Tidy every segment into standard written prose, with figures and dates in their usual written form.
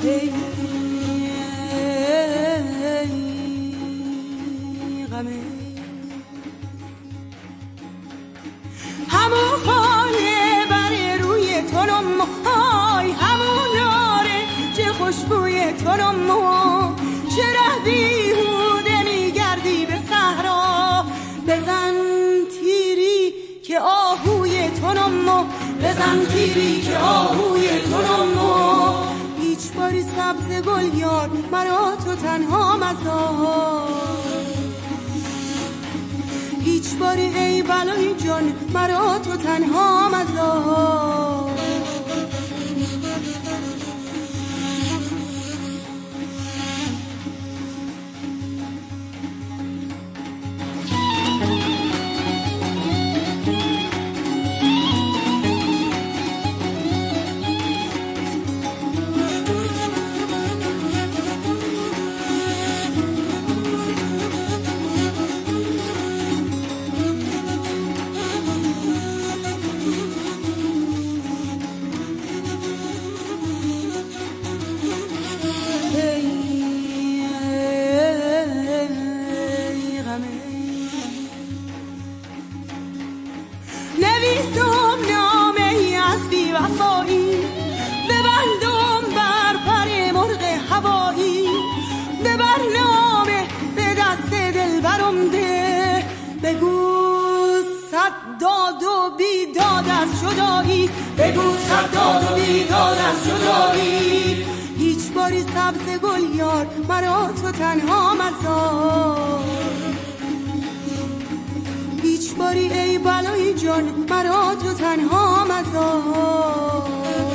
ای غمه همون خانه بر روی تنم های همون ناره چه خوشبوی تنم چرا بیهوده میگردی به صحرا بزن تیری که آهوی تنم بزن تیری که آهوی تنم هیچ باری سبز گل یار مرا تو تنها مزار هیچ باری ای بلای جان مرا تو تنها مزار نویسم نامه ای از بی‌وفایی ببندم بر پر مرغ هوایی ببر نامه به دست دلبرم ده بگو صد داد و بیداد از جدایی بگو صد داد و بیداد از جدایی هیچ باری سبز گل یار مرا تو تنها مزار هیچ باری ای بلای جان مرا تو تنها مزار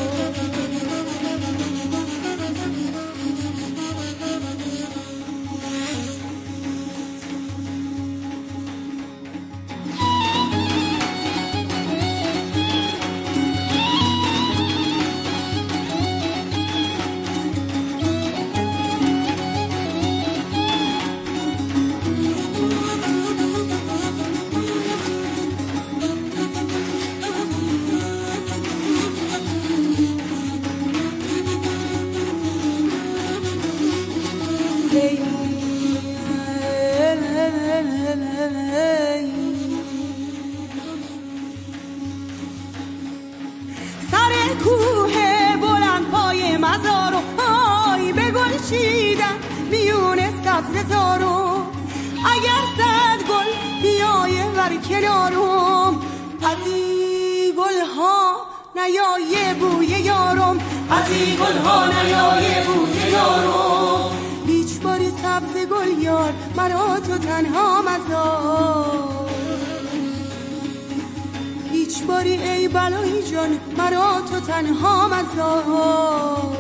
سر کوه بلند پای مزارو های به گل چیدن میون سبز زارو اگر صد گل بیایه بر کنارم از این گلها نیایه بوی یارم از این گلها نیایه بوی یارم هیچ باری سبز گل یار مرا تو تنها مزار هیچ باری ای بلای جان مرا تو تنها مزار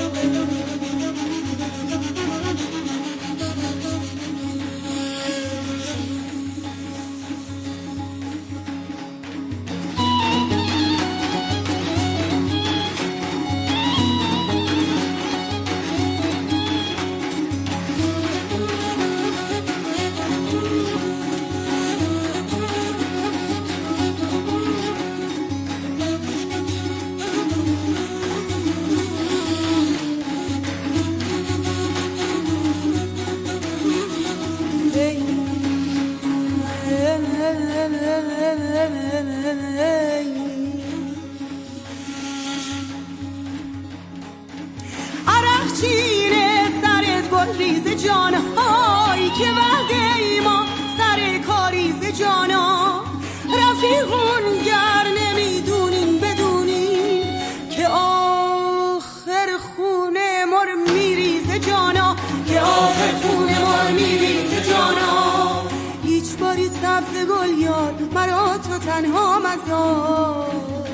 عرق چینه سرت گل ریز جان های که وعده ای ما سر کاریز جانا رفیقون گر نمیدونیم بدونیم که آخر خونه مر میریز جانا که آخر خونه مر میریز جانا هیچ باری سبز گل یار مرا تو تنها مزار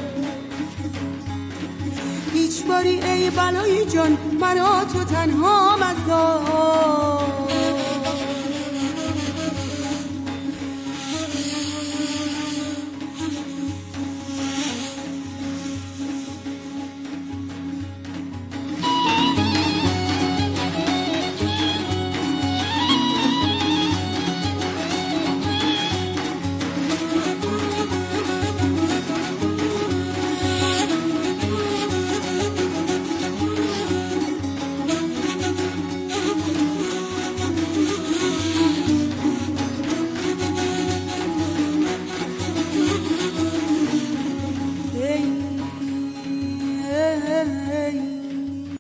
هیچ باری ای بلای جان مرا تو تنها مزار